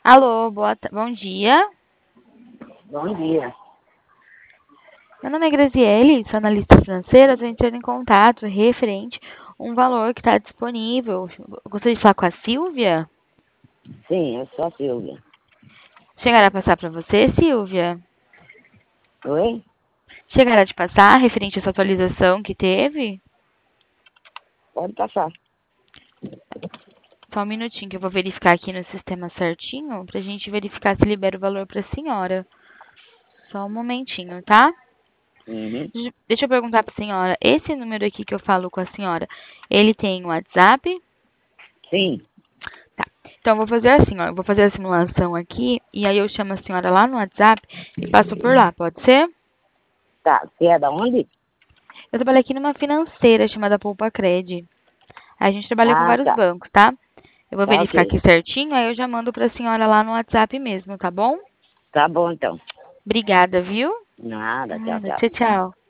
Alô, bom dia. Bom dia. Meu nome é Graziele, sou analista financeira. Estou entrando em contato referente a um valor que está disponível. Eu gostaria de falar com a Silvia. Sim, eu sou a Silvia. Chegará a passar para você, Silvia? Oi? Chegará de passar referente a essa atualização que teve? Pode passar. Só um minutinho que eu vou verificar aqui no sistema certinho para a gente verificar se libera o valor para a senhora. Só um momentinho, tá? Uhum. Deixa eu perguntar para a senhora. Esse número aqui que eu falo com a senhora, ele tem WhatsApp? Sim. Tá. Então, eu vou fazer assim, ó. Eu vou fazer a simulação aqui e aí eu chamo a senhora lá no WhatsApp e passo por lá, pode ser? Tá. Você é da onde? Eu trabalho aqui numa financeira chamada Poupa Cred. A gente trabalha com Ah, vários tá. bancos, tá? Eu vou Tá verificar ok. aqui certinho, aí eu já mando pra senhora lá no WhatsApp mesmo, tá bom? Tá bom então. Obrigada, viu? Nada. Tchau, Nada. tchau. Tchau, tchau.